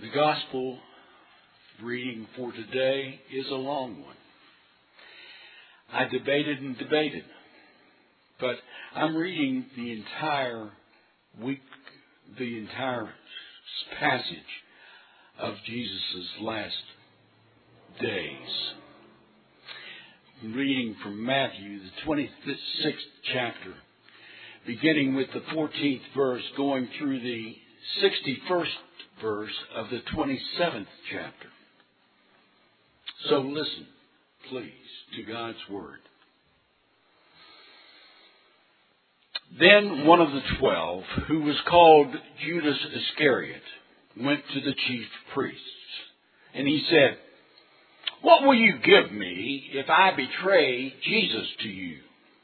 The gospel reading for today is a long one. I debated and debated, but I'm reading the entire passage of Jesus' last days. I'm reading from Matthew, the 26th chapter, beginning with the 14th verse, going through the 61st verse of the 27th chapter. So listen, please, to God's Word. Then one of the 12, who was called Judas Iscariot, went to the chief priests, and he said, "What will you give me if I betray Jesus to you?"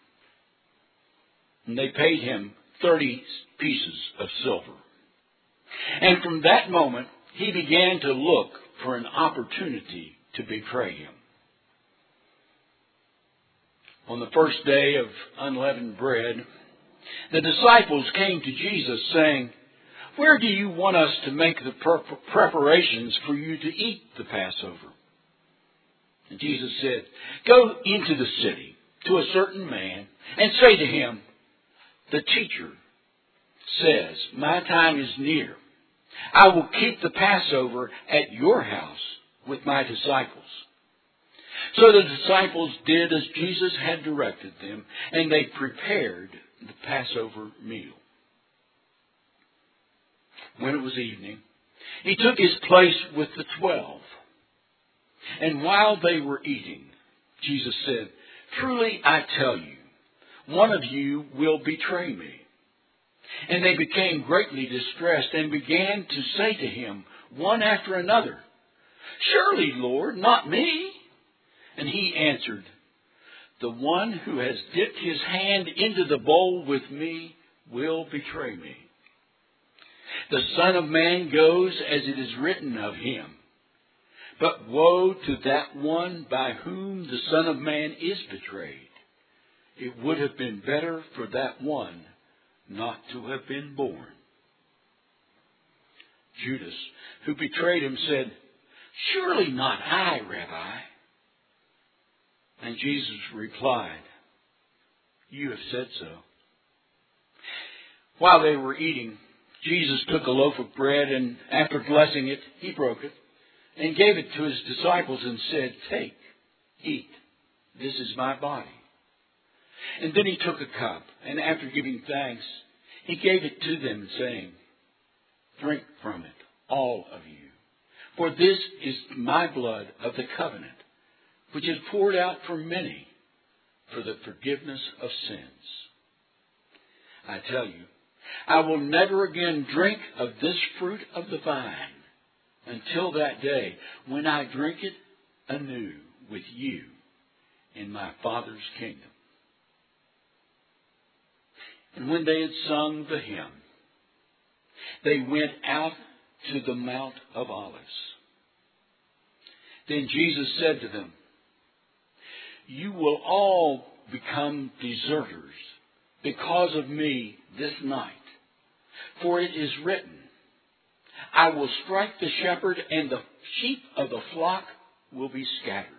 And they paid him 30 pieces of silver. And from that moment, he began to look for an opportunity to betray him. On the first day of unleavened bread, the disciples came to Jesus saying, "Where do you want us to make the preparations for you to eat the Passover?" And Jesus said, "Go into the city to a certain man and say to him, 'The teacher says, my time is near. I will keep the Passover at your house with my disciples.'" So the disciples did as Jesus had directed them, and they prepared the Passover meal. When it was evening, he took his place with the 12. And while they were eating, Jesus said, "Truly I tell you, one of you will betray me." And they became greatly distressed and began to say to him, one after another, "Surely, Lord, not me." And he answered, "The one who has dipped his hand into the bowl with me will betray me. The Son of Man goes as it is written of him. But woe to that one by whom the Son of Man is betrayed. It would have been better for that one not to have been born." Judas, who betrayed him, said, "Surely not I, Rabbi." And Jesus replied, "You have said so." While they were eating, Jesus took a loaf of bread, and after blessing it, he broke it and gave it to his disciples and said, "Take, eat, this is my body." And then he took a cup, and after giving thanks, he gave it to them, saying, "Drink from it, all of you, for this is my blood of the covenant, which is poured out for many for the forgiveness of sins. I tell you, I will never again drink of this fruit of the vine until that day when I drink it anew with you in my Father's kingdom." And when they had sung the hymn, they went out to the Mount of Olives. Then Jesus said to them, "You will all become deserters because of me this night. For it is written, I will strike the shepherd, and the sheep of the flock will be scattered.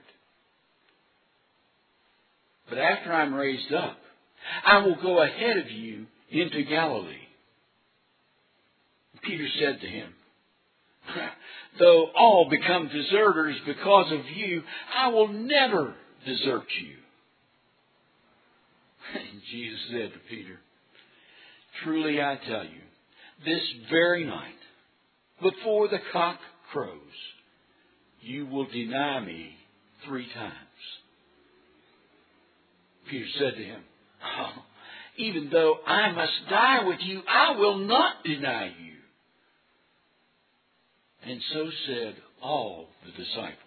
But after I'm raised up, I will go ahead of you into Galilee." Peter said to him, "Though all become deserters because of you, I will never desert you." And Jesus said to Peter, "Truly I tell you, this very night, before the cock crows, you will deny me 3 times. Peter said to him, "Oh, even though I must die with you, I will not deny you." And so said all the disciples.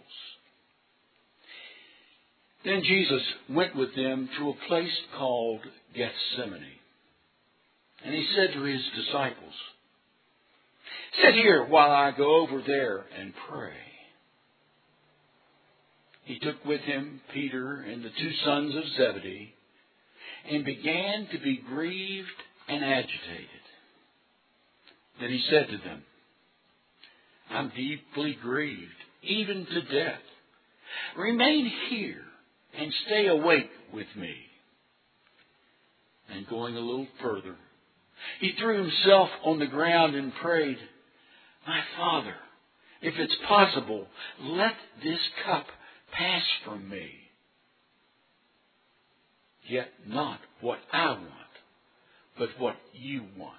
Then Jesus went with them to a place called Gethsemane. And he said to his disciples, "Sit here while I go over there and pray." He took with him Peter and the 2 sons of Zebedee, and began to be grieved and agitated. Then he said to them, I'm deeply grieved, even to death. Remain here and stay awake with me." And going a little further, he threw himself on the ground and prayed, "My Father, if it's possible, let this cup pass from me. Yet not what I want, but what you want."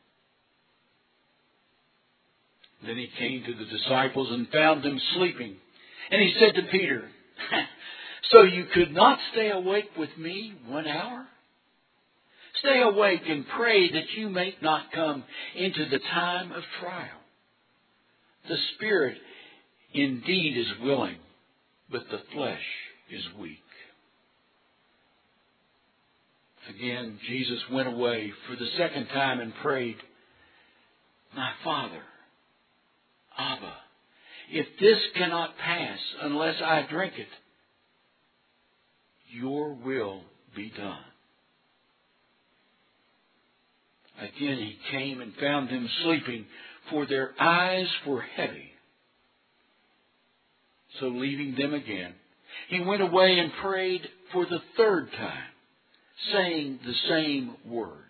Then he came to the disciples and found them sleeping. And he said to Peter, "So you could not stay awake with me 1 hour? Stay awake and pray that you may not come into the time of trial. The spirit indeed is willing, but the flesh is weak." Again, Jesus went away for the second time and prayed, "My Father, Abba, if this cannot pass unless I drink it, your will be done." Again he came and found them sleeping, for their eyes were heavy. So leaving them again, he went away and prayed for the third time, saying the same words.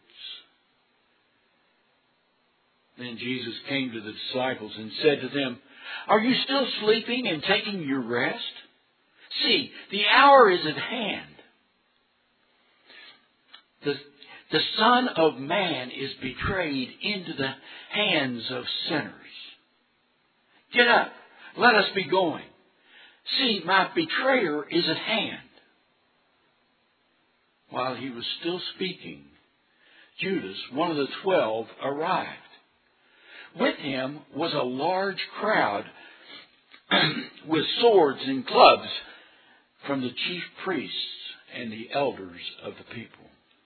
Then Jesus came to the disciples and said to them, "Are you still sleeping and taking your rest? See, the hour is at hand. The Son of Man is betrayed into the hands of sinners. Get up, let us be going. See, my betrayer is at hand." While he was still speaking, Judas, one of the 12, arrived. With him was a large crowd with swords and clubs from the chief priests and the elders of the people.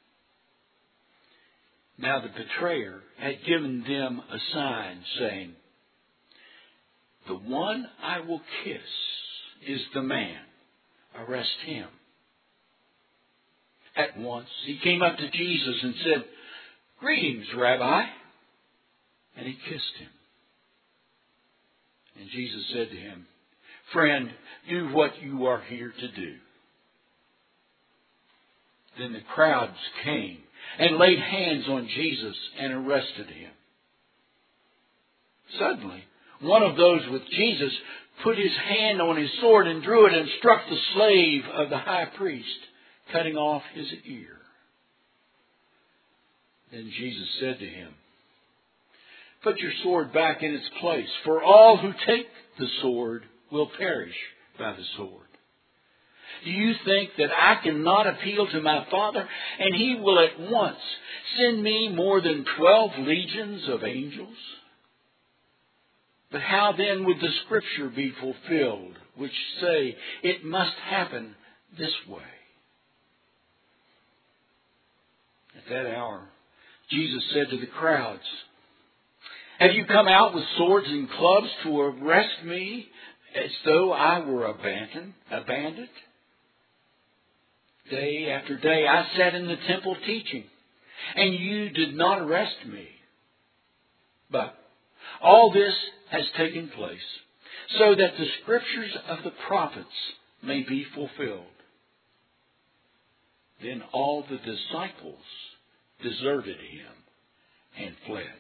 Now the betrayer had given them a sign, saying, "The one I will kiss is the man. Arrest him." At once he came up to Jesus and said, "Greetings, Rabbi." And he kissed him. And Jesus said to him, "Friend, do what you are here to do." Then the crowds came and laid hands on Jesus and arrested him. Suddenly, one of those with Jesus put his hand on his sword and drew it and struck the slave of the high priest, cutting off his ear. Then Jesus said to him, "Put your sword back in its place, for all who take the sword will perish by the sword. Do you think that I cannot appeal to my Father, and he will at once send me more than 12 legions of angels? But how then would the Scripture be fulfilled, which say it must happen this way?" At that hour, Jesus said to the crowds, "Have you come out with swords and clubs to arrest me as though I were a bandit? Day after day I sat in the temple teaching, and you did not arrest me. But all this has taken place so that the Scriptures of the prophets may be fulfilled." Then all the disciples deserted him and fled.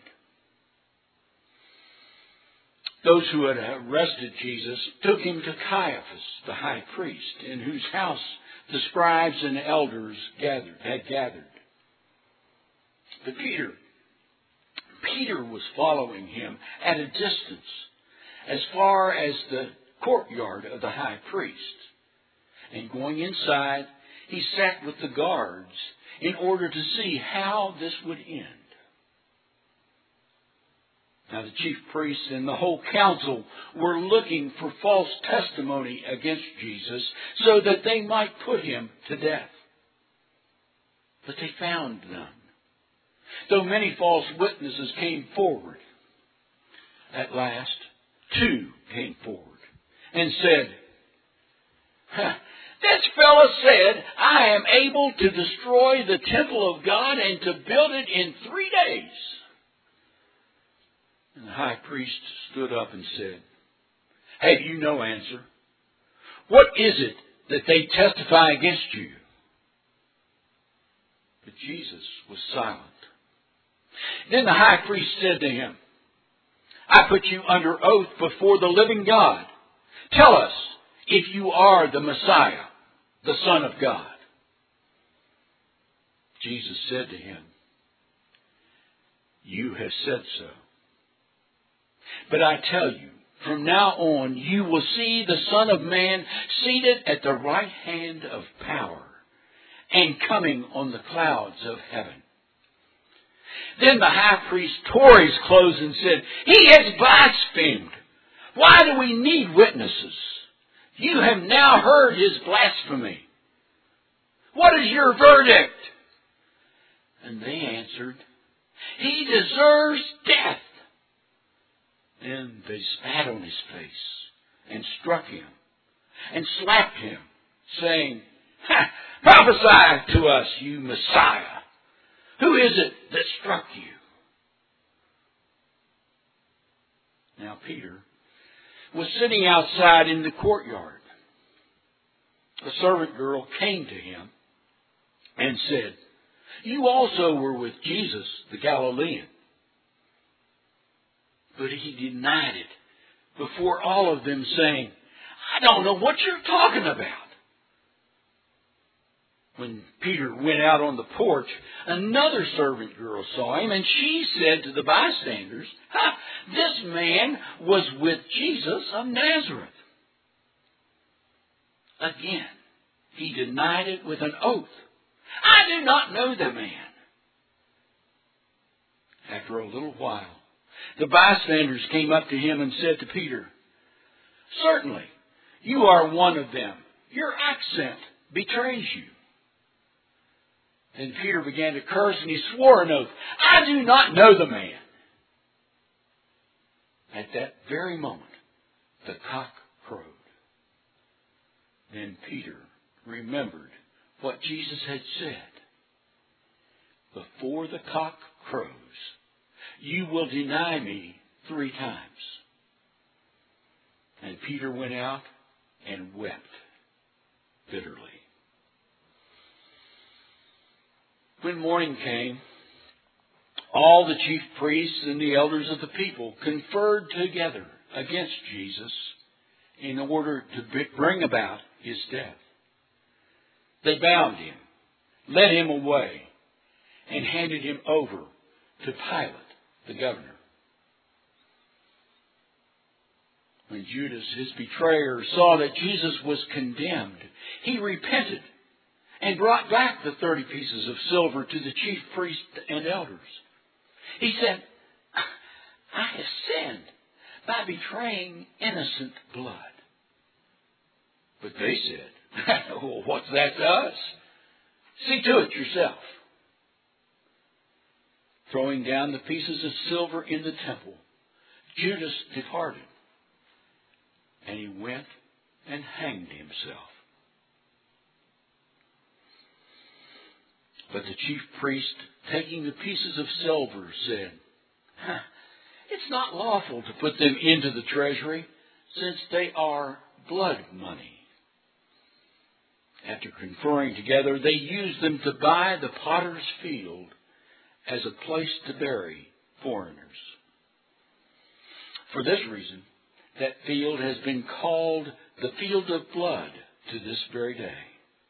Those who had arrested Jesus took him to Caiaphas, the high priest, in whose house the scribes and elders had gathered. But Peter was following him at a distance, as far as the courtyard of the high priest. And going inside, he sat with the guards in order to see how this would end. Now the chief priests and the whole council were looking for false testimony against Jesus so that they might put him to death. But they found none, though many false witnesses came forward. At last, 2 came forward and said, "This fellow said, I am able to destroy the temple of God and to build it in 3 days." And the high priest stood up and said, "Have you no answer? What is it that they testify against you?" But Jesus was silent. Then the high priest said to him, "I put you under oath before the living God. Tell us if you are the Messiah, the Son of God." Jesus said to him, "You have said so. But I tell you, from now on you will see the Son of Man seated at the right hand of power and coming on the clouds of heaven." Then the high priest tore his clothes and said, "He has blasphemed. Why do we need witnesses? You have now heard his blasphemy. What is your verdict?" And they answered, "He deserves death." Then they spat on his face and struck him and slapped him, saying, "Prophesy to us, you Messiah. Who is it that struck you?" Now Peter was sitting outside in the courtyard. A servant girl came to him and said, "You also were with Jesus the Galilean." But he denied it before all of them, saying, "I don't know what you're talking about." When Peter went out on the porch, another servant girl saw him, and she said to the bystanders, "This man was with Jesus of Nazareth." Again, he denied it with an oath. "I do not know the man." After a little while, the bystanders came up to him and said to Peter, "Certainly, you are one of them. Your accent betrays you." Then Peter began to curse, and he swore an oath, "I do not know the man." At that very moment, the cock crowed. Then Peter remembered what Jesus had said. "Before the cock crows, you will deny me 3 times. And Peter went out and wept bitterly. When morning came, all the chief priests and the elders of the people conferred together against Jesus in order to bring about his death. They bound him, led him away, and handed him over to Pilate, the governor. When Judas, his betrayer, saw that Jesus was condemned, he repented and brought back the 30 pieces of silver to the chief priests and elders. He said, "I have sinned by betraying innocent blood." But they said, "Well, what's that to us? See to it yourself." Throwing down the pieces of silver in the temple, Judas departed, and he went and hanged himself. But the chief priest, taking the pieces of silver, said, "It's not lawful to put them into the treasury, since they are blood money." After conferring together, they used them to buy the potter's field as a place to bury foreigners. For this reason, that field has been called the field of blood to this very day.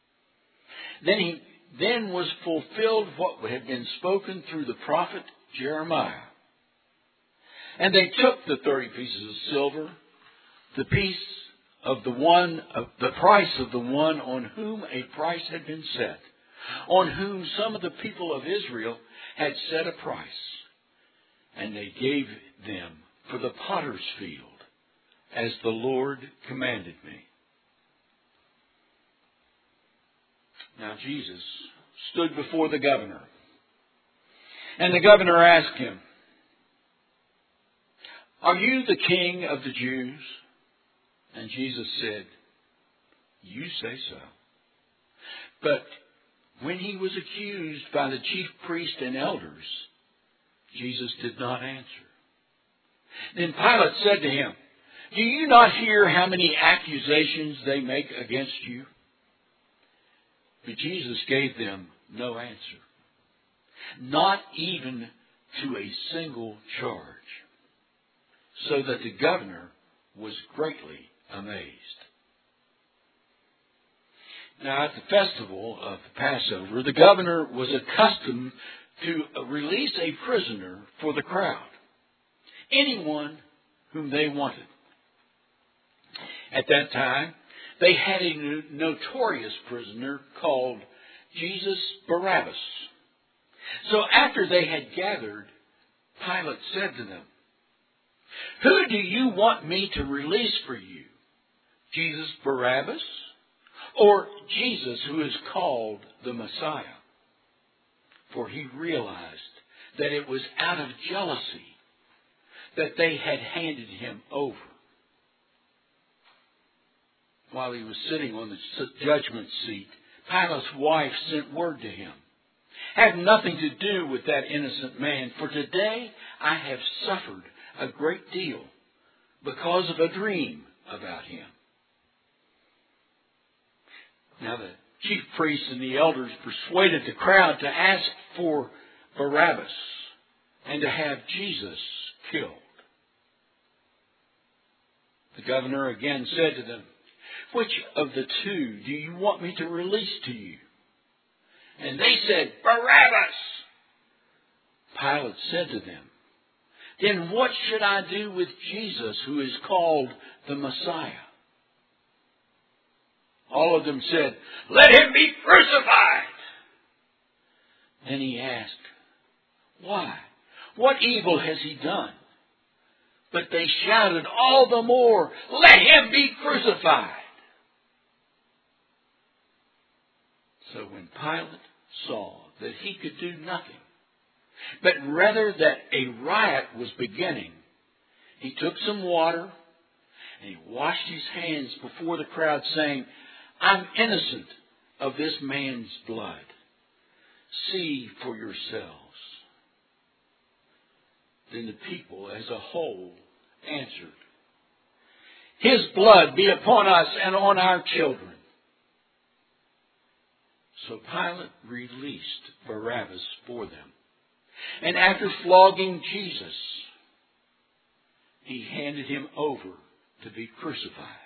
Then was fulfilled what had been spoken through the prophet Jeremiah. And they took the 30 pieces of silver, the price of the one on whom a price had been set, on whom some of the people of Israel had set a price, and they gave them for the potter's field, as the Lord commanded me. Now Jesus stood before the governor, and the governor asked him, "Are you the king of the Jews?" And Jesus said, "You say so." But when he was accused by the chief priests and elders, Jesus did not answer. Then Pilate said to him, "Do you not hear how many accusations they make against you?" But Jesus gave them no answer, not even to a single charge, so that the governor was greatly amazed. Now, at the festival of the Passover, the governor was accustomed to release a prisoner for the crowd, anyone whom they wanted. At that time, they had a notorious prisoner called Jesus Barabbas. So after they had gathered, Pilate said to them, "Who do you want me to release for you? Jesus Barabbas, or Jesus who is called the Messiah?" For he realized that it was out of jealousy that they had handed him over. While he was sitting on the judgment seat, Pilate's wife sent word to him, "Have nothing to do with that innocent man, for today I have suffered a great deal because of a dream about him." Now the chief priests and the elders persuaded the crowd to ask for Barabbas and to have Jesus killed. The governor again said to them, "Which of the two do you want me to release to you?" And they said, "Barabbas." Pilate said to them, "Then what should I do with Jesus who is called the Messiah?" All of them said, "Let him be crucified." Then he asked, "Why? What evil has he done?" But they shouted all the more, "Let him be crucified." So when Pilate saw that he could do nothing, but rather that a riot was beginning, he took some water and he washed his hands before the crowd, saying, "I'm innocent of this man's blood. See for yourselves." Then the people as a whole answered, "His blood be upon us and on our children." So Pilate released Barabbas for them. And after flogging Jesus, he handed him over to be crucified.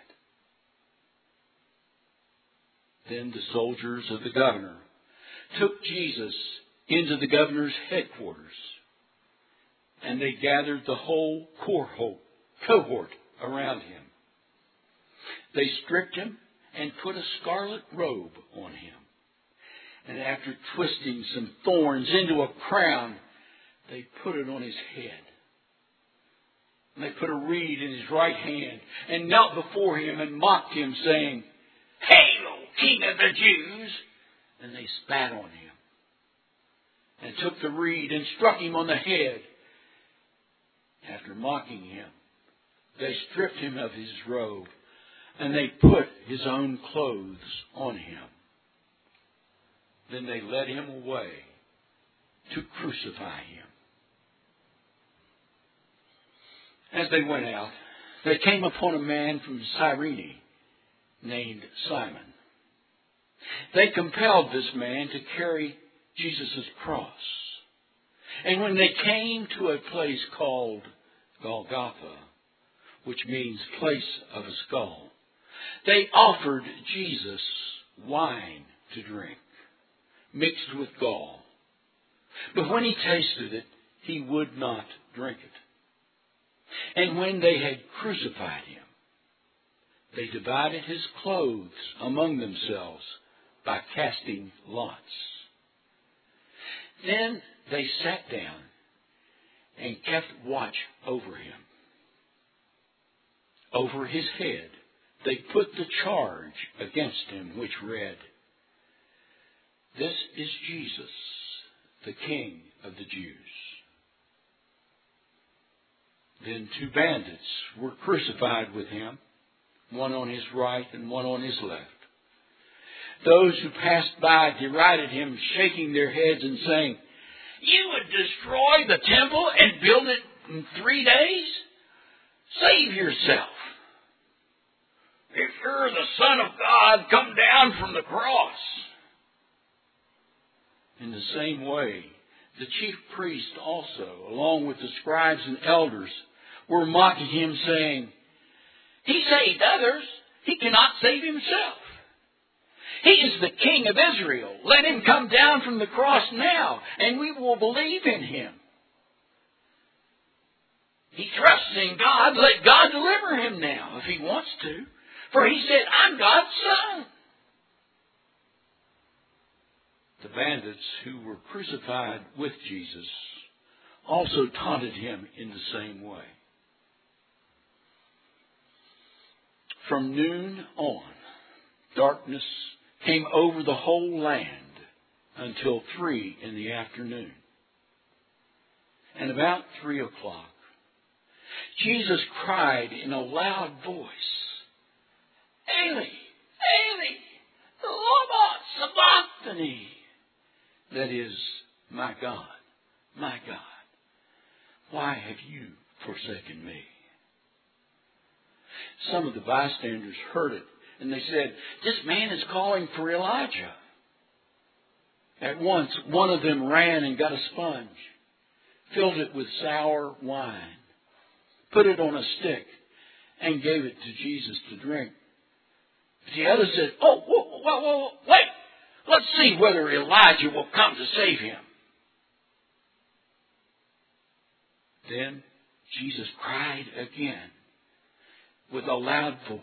Then the soldiers of the governor took Jesus into the governor's headquarters, and they gathered the whole cohort around him. They stripped him and put a scarlet robe on him. And after twisting some thorns into a crown, they put it on his head. And they put a reed in his right hand and knelt before him and mocked him, saying, "Hail, King of the Jews!" And they spat on him and took the reed and struck him on the head. After mocking him, they stripped him of his robe and they put his own clothes on him. Then they led him away to crucify him. As they went out, they came upon a man from Cyrene named Simon. They compelled this man to carry Jesus' cross. And when they came to a place called Golgotha, which means place of a skull, they offered Jesus wine to drink, mixed with gall. But when he tasted it, he would not drink it. And when they had crucified him, they divided his clothes among themselves by casting lots. Then they sat down and kept watch over him. Over his head they put the charge against him, which read, "This is Jesus, the King of the Jews." Then 2 bandits were crucified with him, one on his right and one on his left. Those who passed by derided him, shaking their heads and saying, "You would destroy the temple and build it in 3 days? Save yourself. If you're the Son of God, come down from the cross. In the same way, the chief priests also, along with the scribes and elders, were mocking him, saying, He saved others. He cannot save himself. He is the King of Israel. Let him come down from the cross now, and we will believe in him. He trusts in God. Let God deliver him now if he wants to. For he said, I'm God's son. The bandits who were crucified with Jesus also taunted him in the same way. From noon on, darkness came over the whole land until 3 in the afternoon. And about 3 o'clock, Jesus cried in a loud voice, Eli, Eli, lama sabachthani. That is, my God, why have you forsaken me? Some of the bystanders heard it, and they said, This man is calling for Elijah. At once, one of them ran and got a sponge, filled it with sour wine, put it on a stick, and gave it to Jesus to drink. But the other said, whoa, wait! Let's see whether Elijah will come to save him. Then Jesus cried again with a loud voice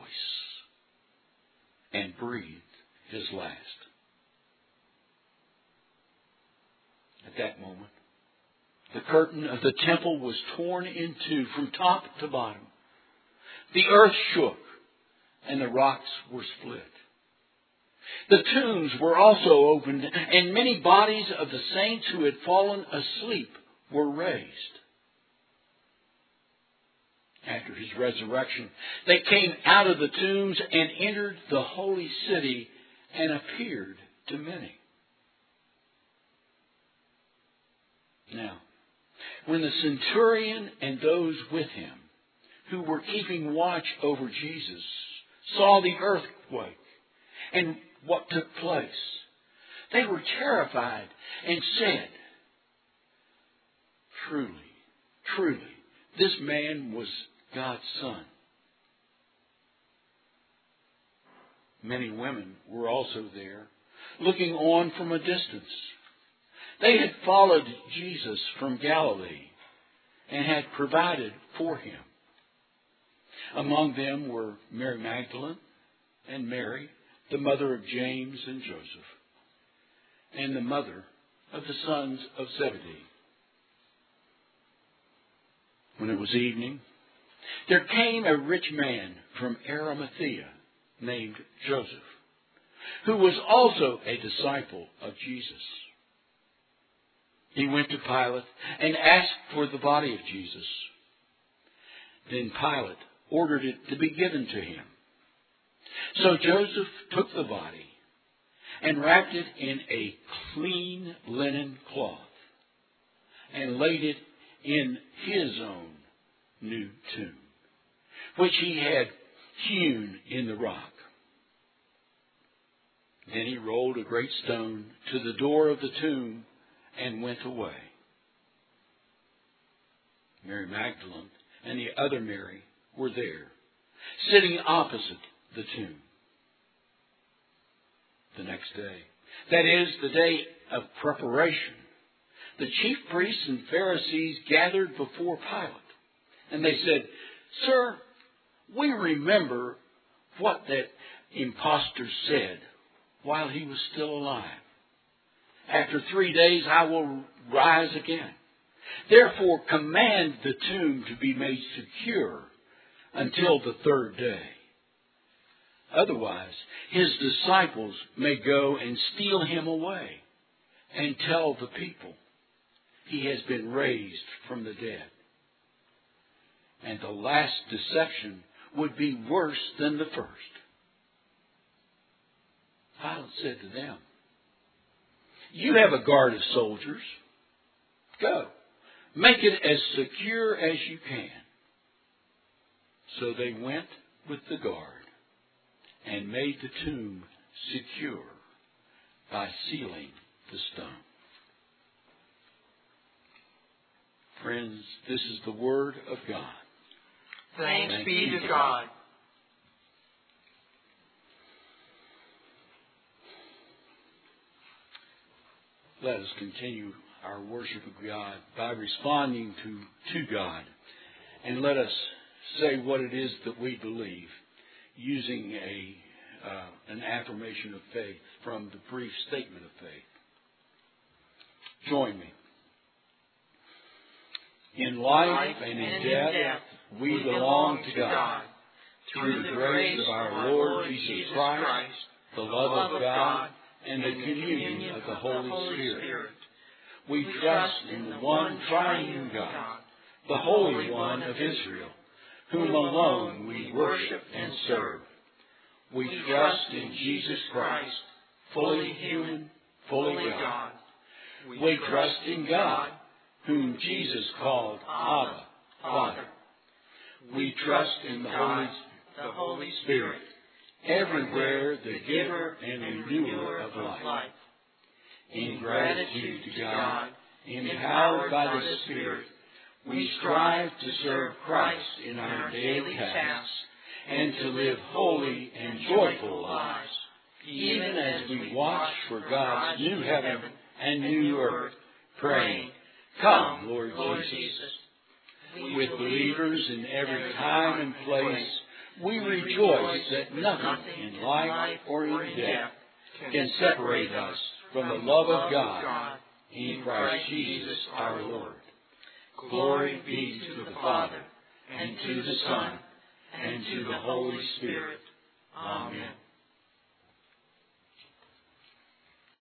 and breathed his last. At that moment, the curtain of the temple was torn in two from top to bottom. The earth shook and the rocks were split. The tombs were also opened, and many bodies of the saints who had fallen asleep were raised. After his resurrection, they came out of the tombs and entered the holy city and appeared to many. Now, when the centurion and those with him who were keeping watch over Jesus saw the earthquake and what took place, they were terrified and said, Truly, this man was God's son. Many women were also there, looking on from a distance. They had followed Jesus from Galilee and had provided for him. Among them were Mary Magdalene and Mary, the mother of James and Joseph, and the mother of the sons of Zebedee. When it was evening, there came a rich man from Arimathea named Joseph, who was also a disciple of Jesus. He went to Pilate and asked for the body of Jesus. Then Pilate ordered it to be given to him. So Joseph took the body and wrapped it in a clean linen cloth and laid it in his own new tomb, which he had hewn in the rock. Then he rolled a great stone to the door of the tomb and went away. Mary Magdalene and the other Mary were there, sitting opposite the tomb. The next day, that is, the day of preparation, the chief priests and Pharisees gathered before Pilate, and they said, Sir, we remember what that impostor said while he was still alive. After 3 days I will rise again. Therefore command the tomb to be made secure until the 3rd day. Otherwise, his disciples may go and steal him away and tell the people he has been raised from the dead. And the last deception would be worse than the first. Pilate said to them, You have a guard of soldiers. Go, make it as secure as you can. So they went with the guard and made the tomb secure by sealing the stone. Friends, this is the word of God. Thanks be to God. Let us continue our worship of God by responding to God. And let us say what it is that we believe using an affirmation of faith from the brief statement of faith. Join me. In life and in death, we belong to God. Through the grace of our Lord Jesus Christ, the love of God, and the communion of the Holy Spirit. We trust in the one triune God, the Holy One of Israel, whom alone we worship and serve. We trust in Jesus Christ, fully human, fully God. We trust in God, whom Jesus called Abba, Father. We trust in the Holy Spirit, everywhere the giver and renewer of life. In gratitude to God, empowered by the Spirit, we strive to serve Christ in our daily tasks and to live holy and joyful lives, even as we watch for God's new heaven and new earth, praying, "Come, Lord Jesus." With believers in every time and place, we rejoice that nothing in life or in death can separate us from the love of God in Christ Jesus our Lord. Glory be to the Father, and to the Son, and to the Holy Spirit. Amen.